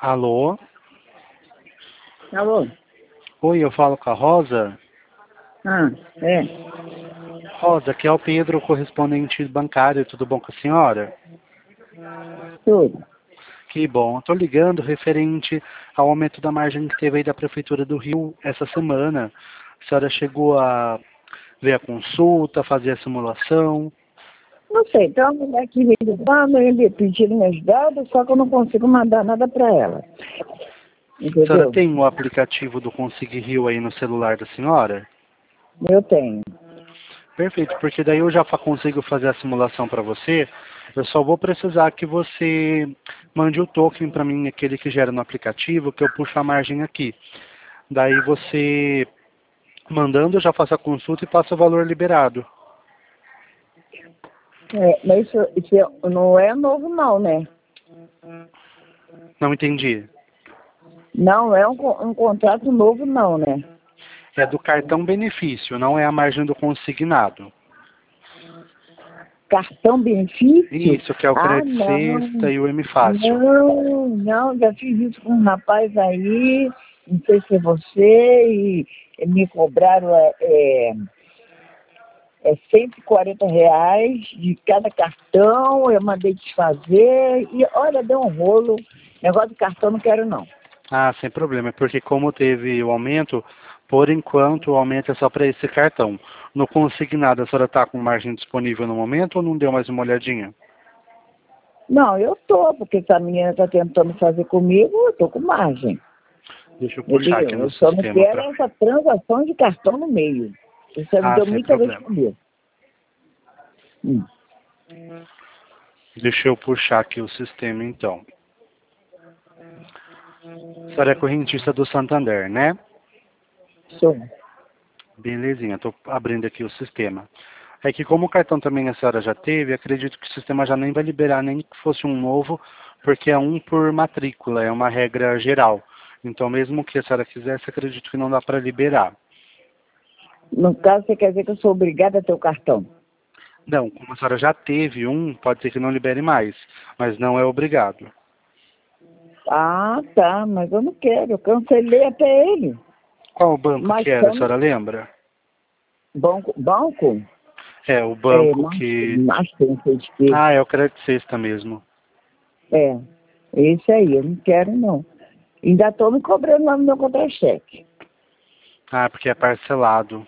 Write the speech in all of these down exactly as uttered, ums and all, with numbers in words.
Alô? Alô? Oi, eu falo com a Rosa? Ah, é. Rosa, aqui é o Pedro, correspondente bancário, tudo bom com a senhora? Tudo. Que bom, estou ligando referente ao aumento da margem que teve aí da Prefeitura do Rio essa semana. A senhora chegou a ver a consulta, fazer a simulação? Não sei, então a mulher que veio do banco, ele pedindo meus dados, só que eu não consigo mandar nada para ela. A senhora Entendeu? tem o aplicativo do Consig Rio aí no celular da senhora? Eu tenho. Perfeito, porque daí eu já fa- consigo fazer a simulação para você. Eu só vou precisar que você mande o token para mim, aquele que gera no aplicativo, que eu puxo a margem aqui. Daí você, mandando, eu já faço a consulta e passo o valor liberado. É, mas isso, isso é- não é novo não, né? Não entendi. Não é um, co- um contrato novo não, né? É do cartão benefício, não é a margem do consignado. Cartão benefício? Isso, que é o Ah, Crédito não. Sexta e o M Fácil. Não, não, já fiz isso com um rapaz aí, não sei se é você, e, e me cobraram é, é, é cento e quarenta reais de cada cartão, eu mandei desfazer, e olha, deu um rolo. Negócio de cartão não quero não. Ah, sem problema, porque como teve o aumento, por enquanto o aumento é só para esse cartão. No consignado, a senhora está com margem disponível no momento ou não deu mais uma olhadinha? Não, eu tô, porque se a menina está tentando fazer comigo, eu tô com margem. Deixa eu puxar aqui Entendeu? no Eu só não sistema quero para... essa transação de cartão no meio. Isso já me Ah, deu sem muita vez problema. comigo. Hum. Deixa eu puxar aqui o sistema então. A senhora é correntista do Santander, né? Sou. Belezinha, estou abrindo aqui o sistema. É que como o cartão também a senhora já teve, acredito que o sistema já nem vai liberar nem que fosse um novo, porque é um por matrícula, é uma regra geral. Então mesmo que a senhora quisesse, acredito que não dá para liberar. No caso, você quer dizer que eu sou obrigada a ter o cartão? Não, como a senhora já teve um, pode ser que não libere mais, mas não é obrigado. Ah, tá, mas eu não quero. Eu cancelei até ele. Qual o banco Mas que era, a como senhora lembra? banco, banco? É, o É, banco Master, que... Master, não sei de quê. Ah, é o Crédito Sexta mesmo. É, esse aí, eu não quero não. Ainda estou me cobrando lá no meu contra-cheque. Ah, porque é parcelado.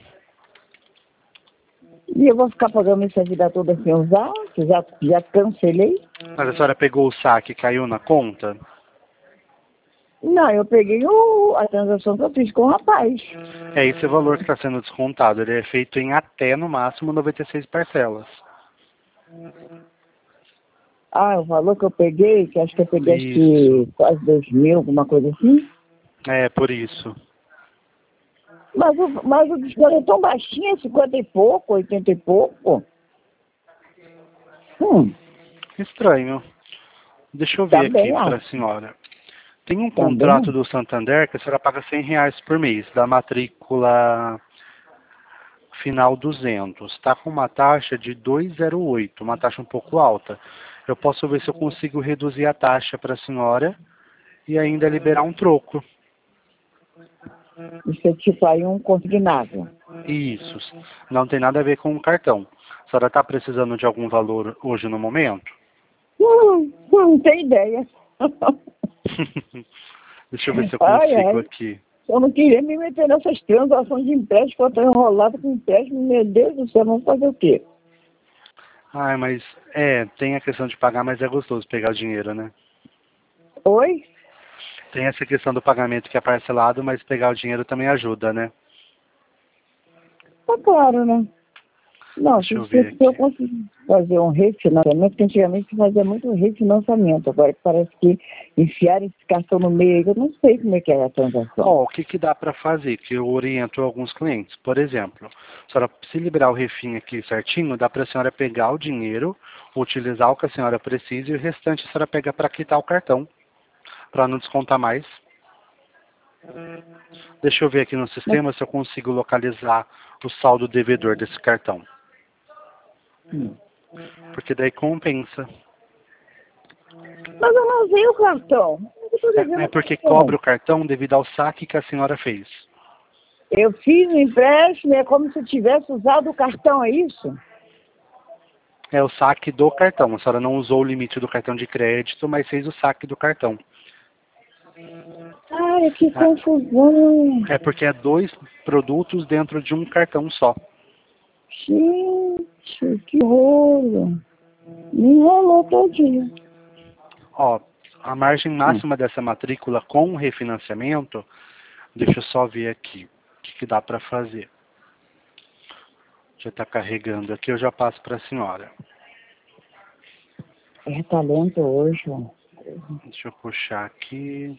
E eu vou ficar pagando isso a vida toda sem usar, que já, já cancelei. Mas a senhora pegou o saque e caiu na conta? Não, eu peguei o, a transação que eu fiz com o rapaz. É esse valor que está sendo descontado. Ele é feito em até, no máximo, noventa e seis parcelas. Ah, o valor que eu peguei, que acho que eu peguei acho Isso. que quase dois mil, alguma coisa assim. É, por isso. Mas o, mas o desconto é tão baixinho, é cinquenta e pouco, oitenta e pouco. Hum, Estranho. Deixa eu tá ver aqui bem para a alto. senhora. Tem um Tá bem contrato alto. do Santander que a senhora paga cem reais por mês, da matrícula final duzentos. Está com uma taxa de dois vírgula zero oito, uma taxa um pouco alta. Eu posso ver se eu consigo reduzir a taxa para a senhora e ainda liberar um troco. Isso é tipo aí um consignado. Isso. Não tem nada a ver com o cartão. A senhora está precisando de algum valor hoje no momento? Hum, não tem ideia. Deixa eu ver se eu Ai, consigo ai. aqui. Eu não queria me meter nessas transações de empréstimo, que eu estou enrolado com empréstimo. Meu Deus do céu, vamos fazer o quê? Ai, mas é, tem a questão de pagar, mas é gostoso pegar o dinheiro, né? Oi? Tem essa questão do pagamento que é parcelado, mas pegar o dinheiro também ajuda, né? Tá claro, né? Não, Deixa se, eu se, ver se eu aqui. conseguir fazer um refinanciamento, porque antigamente se fazia muito refinanciamento, agora que parece que enfiar esse cartão no meio, eu não sei como é que é a transação. Ó, o que que dá para fazer? Que eu oriento alguns clientes. Por exemplo, a senhora, se liberar o refim aqui certinho, dá para a senhora pegar o dinheiro, utilizar o que a senhora precisa e o restante a senhora pega para quitar o cartão, para não descontar mais. Deixa eu ver aqui no Mas, sistema se eu consigo localizar o saldo devedor desse cartão. hum. Porque daí compensa. Mas eu não usei o cartão. É, é porque cobra o cartão devido ao saque que a senhora fez. Eu fiz o empréstimo, é como se eu tivesse usado o cartão, é isso? É o saque do cartão. A senhora não usou o limite do cartão de crédito, mas fez o saque do cartão. Ai, que confusão. É porque é dois produtos dentro de um cartão só. Gente, que rolo. Me enrolou todinho. Ó, a margem máxima dessa matrícula com refinanciamento, deixa eu só ver aqui o que, que dá para fazer. Já está carregando aqui, eu já passo para a senhora. É talento hoje, ó. Deixa eu puxar aqui.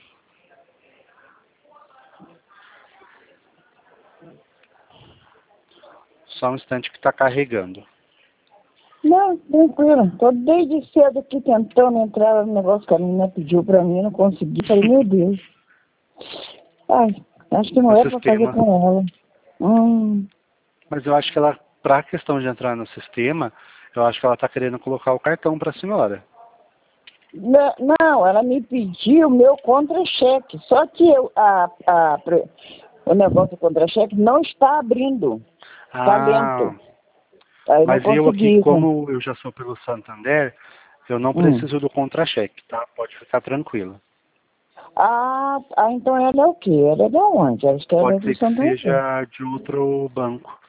Só um instante que está carregando. Não, tranquilo. Tô desde cedo aqui tentando entrar no negócio que a menina pediu pra mim, não consegui. Falei, meu Deus. Ai, acho que não O é pra fazer sistema. com ela. Hum. Mas eu acho que ela, para a questão de entrar no sistema, eu acho que ela está querendo colocar o cartão para a senhora. Não, não, ela me pediu o meu contra-cheque. Só que eu, a, a, o negócio do contra-cheque não está abrindo. Está Ah, lento. Aí não mas eu aqui, consegui. como eu já sou pelo Santander, eu não Hum. preciso do contra-cheque, tá? Pode ficar tranquila. Ah, ah, então ela é o quê? Ela é de onde? Acho que ela é Pode do ser que Santander. seja de outro banco.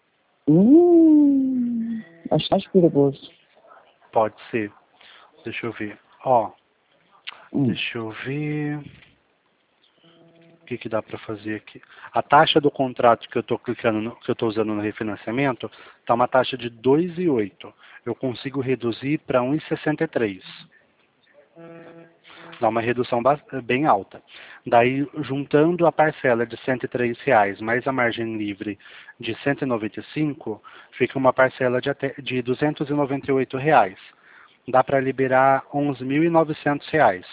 Hum, acho mais perigoso. Pode ser. Deixa eu ver. Ó, Hum. deixa eu ver. O que, que dá para fazer aqui? A taxa do contrato que eu estou clicando, no, que eu estou usando no refinanciamento, está uma taxa de dois vírgula oito. Eu consigo reduzir para um vírgula sessenta e três. Dá uma redução bem alta. Daí, juntando a parcela de cento e três reais mais a margem livre de cento e noventa e cinco, fica uma parcela de, até, de duzentos e noventa e oito reais. Dá para liberar onze mil e novecentos reais.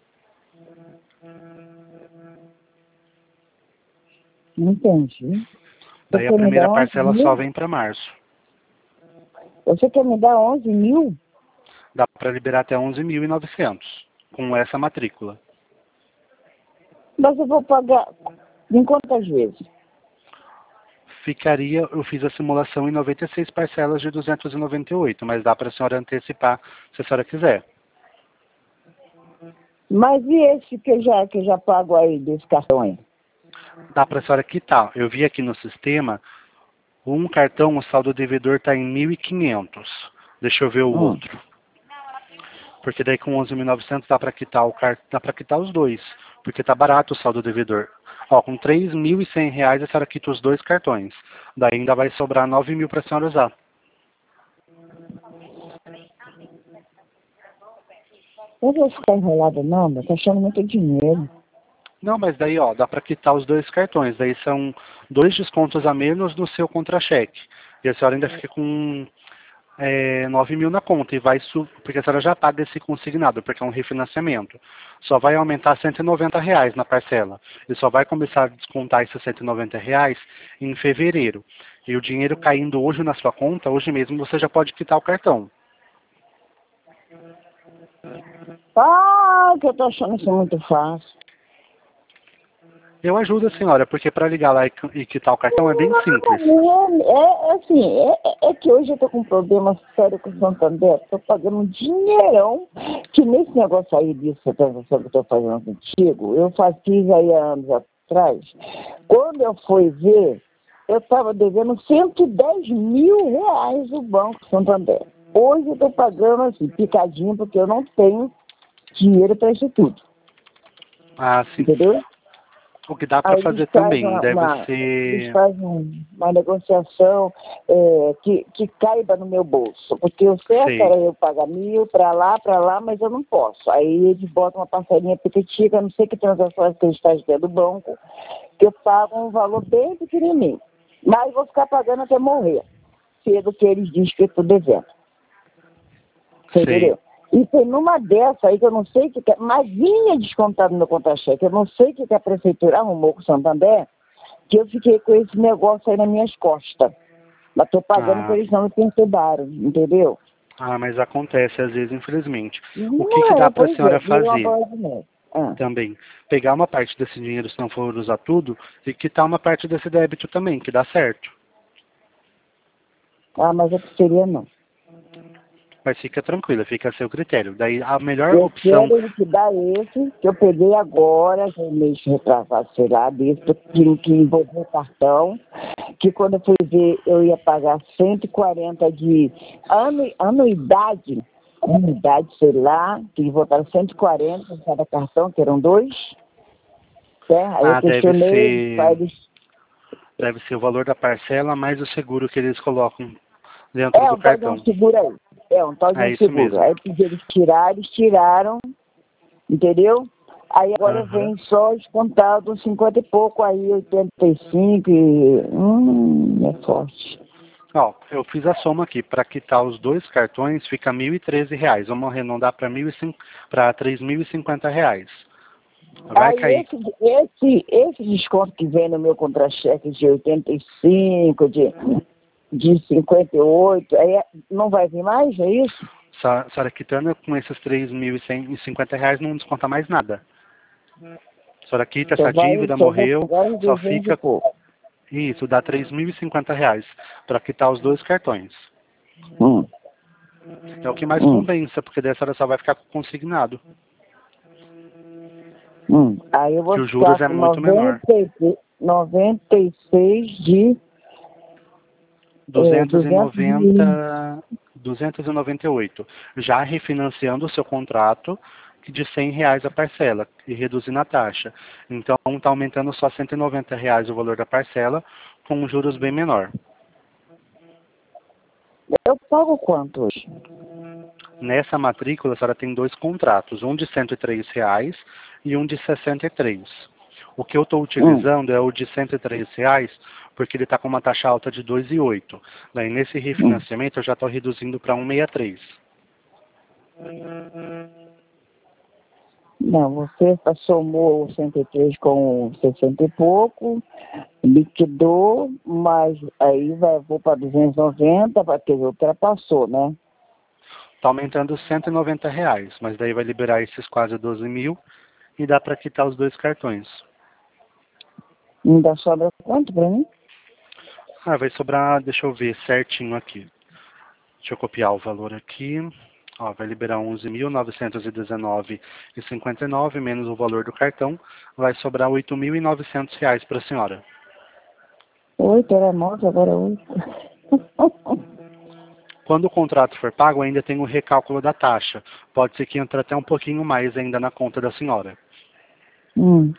Entendi. Daí a primeira parcela só vem para março. Você quer me dar onze mil? Dá para liberar até onze mil e novecentos com essa matrícula. Mas eu vou pagar em quantas vezes? Ficaria, eu fiz a simulação em noventa e seis parcelas de duzentos e noventa e oito, mas dá para a senhora antecipar se a senhora quiser. Mas e esse que eu já, que eu já pago aí desse cartão aí? Dá para a senhora quitar. Eu vi aqui no sistema, um cartão, o saldo devedor está em mil e quinhentos. Deixa eu ver o Hum. outro. Porque daí com onze mil e novecentos dá para quitar o car... dá para quitar os dois, porque tá barato o saldo devedor. Ó, com três mil e cem reais a senhora quita os dois cartões. Daí ainda vai sobrar nove mil para a senhora usar. Eu vou ficar enrolada não, mas tá achando muito dinheiro. Não, mas daí, ó, dá para quitar os dois cartões. Daí são dois descontos a menos no seu contra-cheque. E a senhora ainda fica com é, nove mil na conta. E vai su... porque a senhora já paga esse consignado, porque é um refinanciamento. Só vai aumentar cento e noventa reais na parcela. E só vai começar a descontar esses cento e noventa reais em fevereiro. E o dinheiro caindo hoje na sua conta, hoje mesmo você já pode quitar o cartão. Ah, que eu tô achando isso muito fácil. Eu ajudo a senhora, porque para ligar lá e, e quitar o cartão é bem simples. É, é assim, é, é que hoje eu tô com um problema sério com o Santander. Tô pagando um dinheirão, que nesse negócio aí disso, transação que eu tô fazendo contigo, eu faz, fiz aí há anos atrás. Quando eu fui ver, eu tava devendo cento e dez mil reais o Banco Santander. Hoje eu tô pagando assim, picadinho, porque eu não tenho dinheiro para isso tudo. Ah, sim. Entendeu? O que dá para fazer também uma, deve uma, ser... Eles fazem um, uma negociação é, que, que caiba no meu bolso. Porque o certo Sei. era eu pagar mil para lá, para lá, mas eu não posso. Aí eles botam uma parcelinha pequetica, não sei que transações que eles fazem dentro do banco, que eu pago um valor bem pequenininho. Mas vou ficar pagando até morrer, cedo que eles dizem que eu estou devendo. Você entendeu? E foi numa dessa aí que eu não sei o que, que é, mas vinha descontado no meu contra-cheque, eu não sei o que, que a prefeitura arrumou com o Santander, que eu fiquei com esse negócio aí nas minhas costas. Mas estou pagando Ah. por eles não me perturbaram, entendeu? Ah, mas acontece às vezes, infelizmente. Não O que, que é, dá para a pois senhora é, virou uma fazer? bola de neve. Ah, também pegar uma parte desse dinheiro, se não for usar tudo, e quitar uma parte desse débito também, que dá certo. ah mas eu preferia não. Mas fica tranquila, fica a seu critério. Daí a melhor Eu opção, quero liquidar esse que eu peguei agora, já mês retrasado, sei lá, desse que, que envolveu o cartão, que quando eu fui ver eu ia pagar cento e quarenta de anu, anuidade, anuidade, sei lá, que botaram cento e quarenta em cada cartão, que eram dois. É, aí eu ah, deve questionei, ser, eles, deve ser o valor da parcela mais o seguro que eles colocam dentro é do um tal de um cartão. seguro aí, é um tal de É um isso seguro. mesmo. Aí eu pedi eles tirar, eles tiraram, entendeu? Aí agora Aham. vem só descontado cinquenta e pouco, aí oitenta e cinco, e... hum, é forte. Ó, eu fiz a soma aqui. Para quitar os dois cartões fica mil e treze reais. Vamos arredondar para três mil e cinquenta reais. Vai Aí cair. esse, esse, esse desconto que vem no meu contra-cheque de oitenta e cinco, de, de cinquenta e oito, aí é- não vai vir mais, é isso? A senhora quitando com esses três mil e cinquenta reais não desconta mais nada. A senhora quita Só essa vai, dívida, só vou morreu, pagar uns só duzentos e fica. pouco. Isso, dá três mil e cinquenta reais para quitar os dois cartões. Hum, É o que mais hum, compensa, porque daí a senhora só vai ficar consignado. hum. Aí eu Que vou os juros ficar é com muito menor. noventa e seis, noventa e seis de é, duzentos e duzentos e... noventa, duzentos e noventa e oito. Já refinanciando o seu contrato de cem reais a parcela e reduzindo a taxa. Então está aumentando só cento e noventa reais o valor da parcela com um juros bem menor. Eu pago quanto hoje? Nessa matrícula a senhora tem dois contratos, um de cento e três reais e um de sessenta e três. O que eu estou Hum, utilizando é o de cento e três reais, porque ele está com uma taxa alta de dois vírgula oito. Daí nesse hum. refinanciamento eu já estou reduzindo para um vírgula sessenta e três. Não, você somou o cento e três com sessenta e pouco, liquidou, mas aí vai, vou para duzentos e noventa, porque ultrapassou, né? Está aumentando cento e noventa reais, mas daí vai liberar esses quase doze mil e dá para quitar os dois cartões. Ainda sobra quanto para mim? Ah, vai sobrar, deixa eu ver certinho aqui. Deixa eu copiar o valor aqui. Ó, vai liberar onze mil novecentos e dezenove reais e cinquenta e nove menos o valor do cartão, vai sobrar oito mil e novecentos reais para a senhora. Oito, era nove, agora é oito. Quando o contrato for pago, ainda tem o recálculo da taxa. Pode ser que entre até um pouquinho mais ainda na conta da senhora. Hum.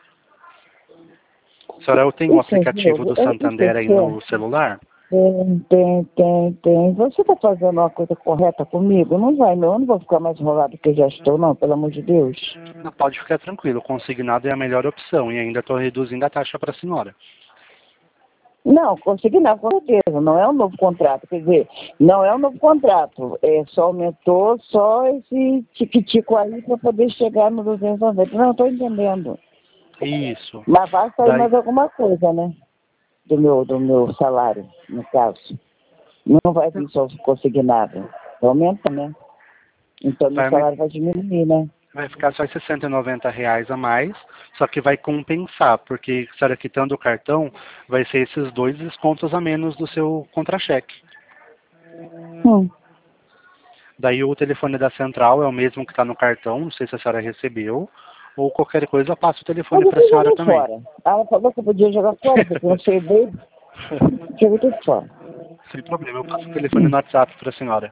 A senhora tem o Isso, aplicativo Gil, do é isso, Santander aí é. no celular? Tem, tem, tem, tem. Você está fazendo uma coisa correta comigo? Não vai, não. Eu não vou ficar mais enrolado que eu já estou, não, pelo amor de Deus. Não, pode ficar tranquilo, consignado é a melhor opção e ainda estou reduzindo a taxa para a senhora. Não, consegui não, com certeza. Não é um novo contrato. Quer dizer, não é um novo contrato. É, só aumentou só esse tiquitico aí para poder chegar no duzentos e noventa. Não, estou entendendo. Isso. Mas vai sair Daí mais alguma coisa, né? Do meu, do meu salário, no caso. Não vai vir só consignado. Aumenta, né? Então meu vai, aumen- salário vai diminuir, né? vai ficar só sessenta e noventa reais a mais, só que vai compensar, porque a senhora quitando o cartão, vai ser esses dois descontos a menos do seu contra-cheque. Hum. Daí o telefone da central é o mesmo que está no cartão, não sei se a senhora recebeu, ou qualquer coisa eu passo o Mas telefone eu para a fui senhora jogar também. fora. Ela falou que eu podia jogar fora, porque eu não sei bem. Joguei tudo fora. Sem problema, eu passo o telefone Hum. no WhatsApp para a senhora.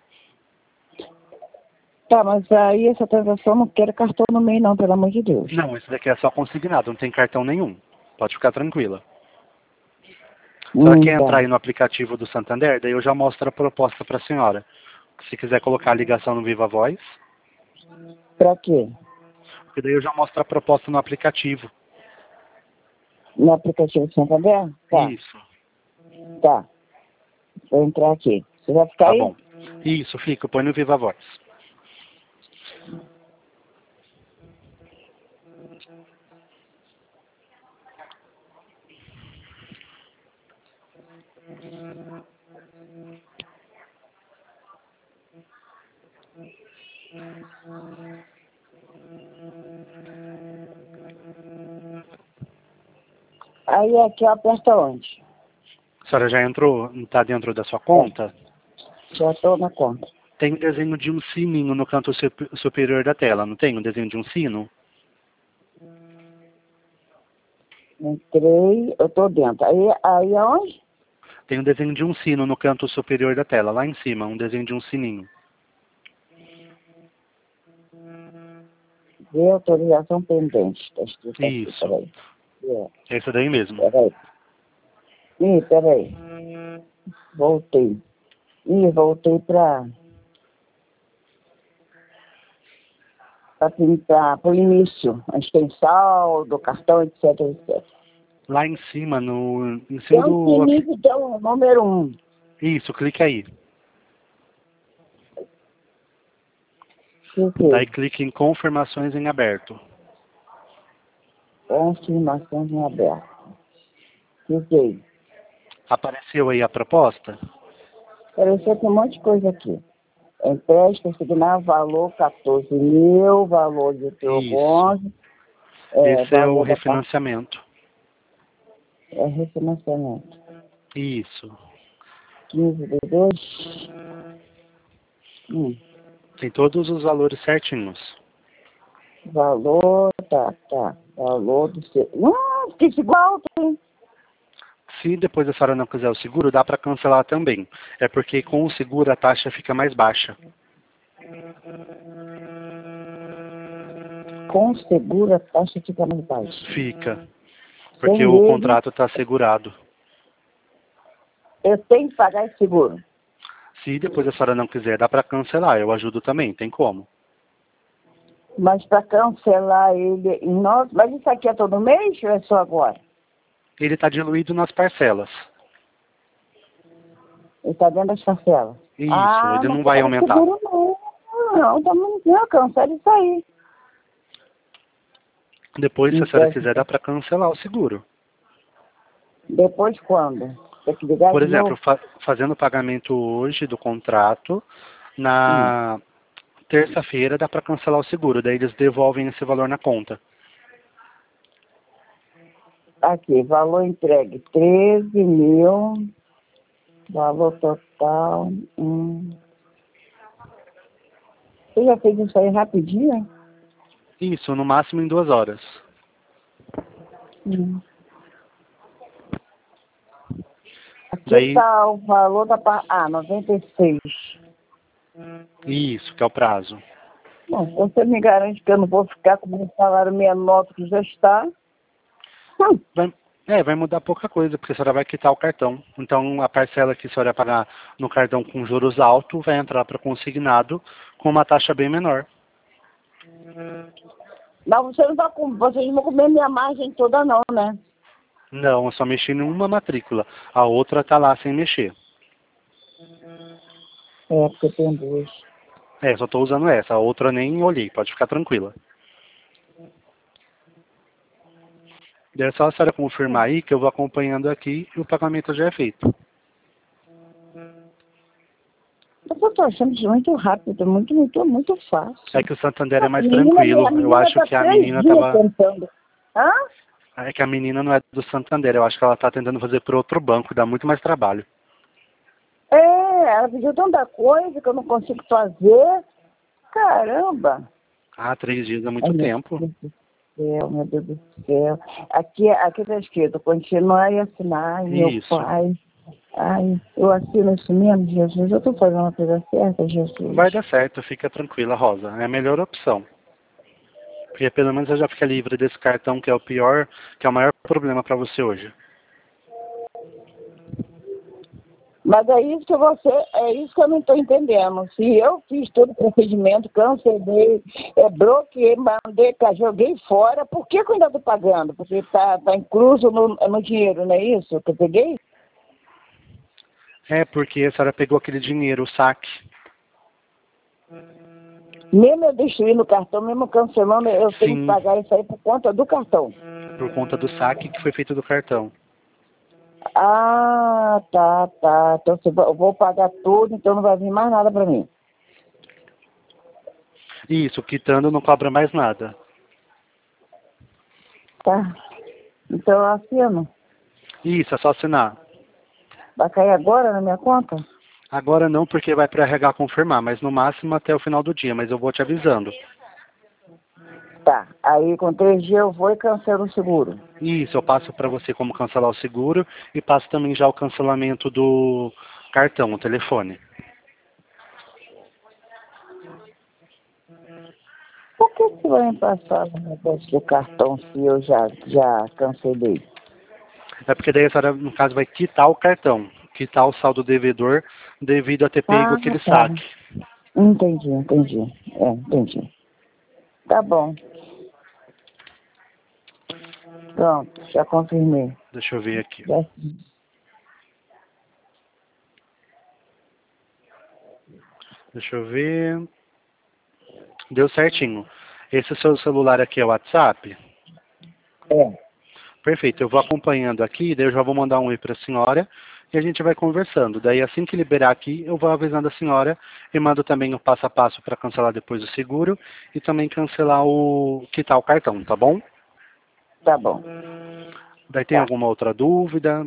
Tá, mas aí essa transação não quero cartão no meio não, pelo amor de Deus. Não, esse daqui é só consignado, não tem cartão nenhum. Pode ficar tranquila. A senhora Hum, quer entrar tá. aí no aplicativo do Santander? Daí eu já mostro a proposta para a senhora. Se quiser colocar a ligação no Viva Voz, Pra quê? porque daí eu já mostro a proposta no aplicativo. No aplicativo do Santander? Tá, Isso, tá. Vou entrar aqui. Você vai ficar tá aí? bom. Isso, fica, põe no Viva Voz. Aí aqui aperta onde? A senhora já entrou, está dentro da sua conta? Já estou na conta. Tem um desenho de um sininho no canto sup- superior da tela, não tem um desenho de um sino? Entrei, eu estou dentro. Aí, aí aonde? Tem um desenho de um sino no canto superior da tela, lá em cima, um desenho de um sininho. Vê autorização pendente. Está escrito aqui, Isso, peraí. É, é isso daí mesmo. peraí. Ih, peraí. Voltei. Ih, voltei para para o início. Mas tem saldo, cartão, etc, etcétera. Lá em cima, no, em Tem cima um do... sininho que tem o número um. Isso, clique aí. Cliquei. Daí clique em confirmações em aberto. Confirmação em aberto. Cliquei. Apareceu aí a proposta? Apareceu que um monte de coisa aqui. Empréstimo, assinar valor quatorze mil, valor de teu Isso. onze, é, Esse é o valor da parte, refinanciamento. é refinanciamento. Isso. quinze de dois. Hum, Tem todos os valores certinhos. valor, tá, tá. Valor do seu. Hum, fica igual, tem. Se depois a senhora não quiser o seguro, dá para cancelar também. É porque com o seguro a taxa fica mais baixa. Com seguro a taxa fica mais baixa. Fica. Porque Sem o ele, contrato está assegurado. eu tenho que pagar esse seguro. Se depois a senhora não quiser, dá para cancelar. Eu ajudo também, tem como. Mas para cancelar ele em nove. Mas isso aqui é todo mês ou é só agora? Ele está diluído nas parcelas. Ele está dentro das parcelas. Isso, Ah, ele não não vai quero aumentar. seguro não. Não, também não, cancela isso aí. Depois, se a senhora Então, quiser, dá para cancelar o seguro. depois quando? Tem que ligar Por de exemplo, novo? fa fazendo o pagamento hoje do contrato, Hum. na terça-feira dá para cancelar o seguro. Daí eles devolvem esse valor na conta. Aqui, valor entregue, treze mil. Valor total. Hum. Você já fez isso aí rapidinho? Isso, no máximo em duas horas. Hum. Aqui Daí, está o valor da parte. Ah, noventa e seis. isso, que é o prazo. Bom, você me garante que eu não vou ficar com um salário menor do que já está. Hum. Vai, é, vai mudar pouca coisa, porque a senhora vai quitar o cartão. Então, a parcela que a senhora pagar no cartão com juros altos vai entrar para consignado com uma taxa bem menor. Mas você não vai com... vocês não vão comer minha margem toda não, né? Não, eu só mexi em uma matrícula. A outra tá lá sem mexer. É, porque tem duas. É, só tô usando essa. A outra eu nem olhei, pode ficar tranquila. Daí é só a senhora confirmar aí que eu vou acompanhando aqui e o pagamento já é feito. Mas eu tô achando isso muito rápido, muito, muito, muito fácil. É que o Santander é A mais menina, tranquilo. a Eu menina acho tá que a três menina dias tava... tentando. Hã? É que a menina não é do Santander. Eu acho que ela tá tentando fazer por outro banco. Dá muito mais trabalho. É, ela pediu tanta coisa que eu não consigo fazer. Caramba! Ah, três dias é Ai, muito meu tempo. Deus do céu, meu Deus do céu. Aqui, aqui tá escrito, continuar e assinar, ai, meu Isso. pai. Ai, eu assino isso mesmo, Jesus. Eu tô fazendo a coisa certa, Jesus. Vai dar certo, fica tranquila, Rosa. É a melhor opção. Porque pelo menos eu já fica livre desse cartão que é o pior, que é o maior problema para você hoje. Mas é isso que você, é isso que eu não estou entendendo. Se eu fiz todo o procedimento, cancelei, é, bloqueei, mandei, joguei fora, por que, que eu ainda estou pagando? Porque está tá incluso no, no dinheiro, não é isso que eu peguei? É porque a senhora pegou aquele dinheiro, o saque. Mesmo eu destruindo o cartão, mesmo cancelando, eu tenho que Sim, pagar isso aí por conta do cartão. por conta do saque que foi feito do cartão. Ah, tá, tá. Então se eu vou pagar tudo, então não vai vir mais nada para mim. Isso, quitando não cobra mais nada. Tá. Então eu assino. Isso, é só assinar. Vai cair agora na minha conta? Agora não, porque vai para R H confirmar, mas no máximo até o final do dia, mas eu vou te avisando. Tá. Aí com três dias eu vou e cancelo o seguro. Isso, eu passo para você como cancelar o seguro e passo também já o cancelamento do cartão, o telefone. Por que você vai me passar o negócio do cartão se eu já, já cancelei? É porque daí a senhora, no caso, vai quitar o cartão, quitar o saldo devedor devido a ter pego Ah, aquele tá. saque. Entendi, entendi. É, entendi. Tá bom. Pronto, já confirmei. Deixa eu ver aqui. Já... Deixa eu ver. Deu certinho. Esse seu celular aqui é o WhatsApp? É, Perfeito, eu vou acompanhando aqui, daí eu já vou mandar um oi para a senhora e a gente vai conversando. Daí assim que liberar aqui, eu vou avisando a senhora e mando também o passo a passo para cancelar depois o seguro e também cancelar o quitar o cartão, tá bom? tá bom. Daí tem Tá. alguma outra dúvida?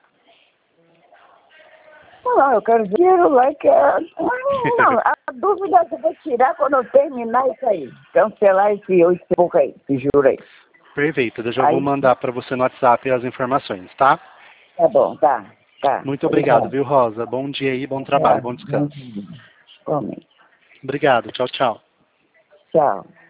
Não, eu quero dinheiro lá e quero... Não, a dúvida que eu vou tirar quando eu terminar isso aí. Cancelar esse oito e pouco aí, esse juro aí. Perfeito, eu já vou Aí, mandar para você no WhatsApp as informações, tá? tá bom, tá, tá. Muito obrigado, Obrigado. viu, Rosa? Bom dia aí, bom trabalho, É, bom bom descanso. dia. Come. Obrigado, tchau, tchau. Tchau.